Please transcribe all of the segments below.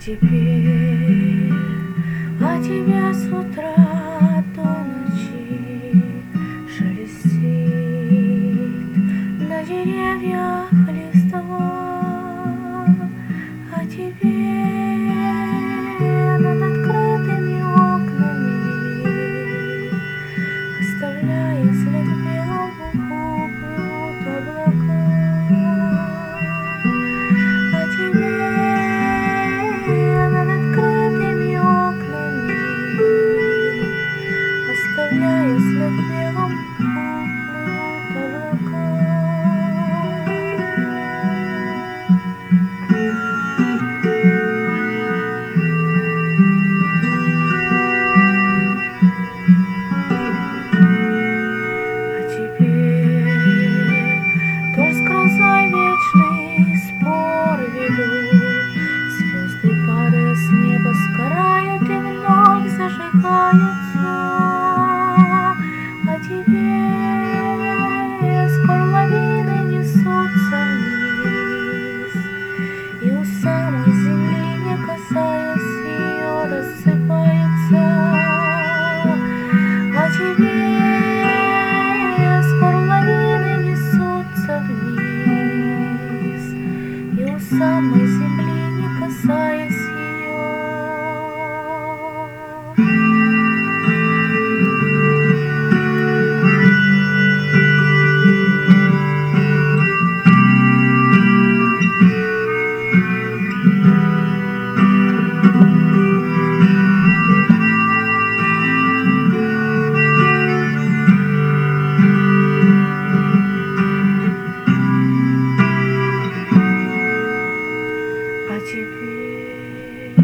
теперь о тебе с утра до ночи шелестит на деревьях листва, а тебе над открытыми окнами, оставляя след белого, плывут облака, а тебе над открытыми окнами, оставляя след белым, плывут облака. А теперь то с грозой вечный спор ведут, звезды, падая с неба, сгорают и вновь зажигаются. А теперь с горловины несутся вниз, и у самой земли, не касаясь ее, рассыпаются. А теперь с горловины несутся вниз, и у самой земли, не касаясь ее. А теперь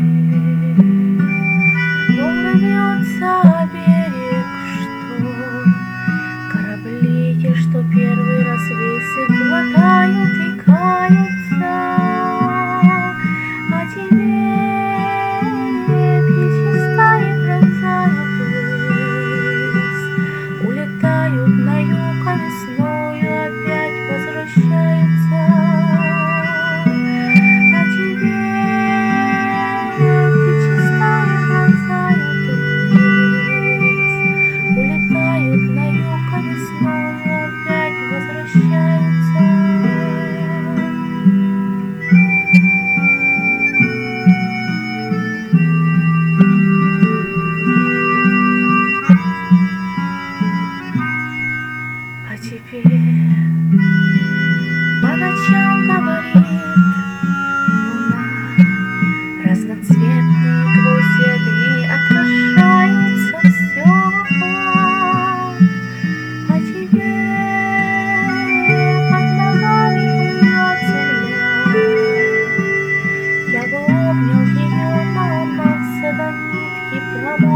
волны бьются о берег, что корабли, те, что первый раз весы глотают и каются. А теперь птичьи стаи пронзают ввысь, улетают на юг, а весною опять возвращаются. А теперь птичьи стаи пронзают ввысь, улетают на юг, а весною опять возвращаются. А теперь по ночам говорит луна, разноцветные гвозди огни отражаются в стеклах. А теперь под ногами плывет земля. Я бы обнял ее, но ломался до нитки,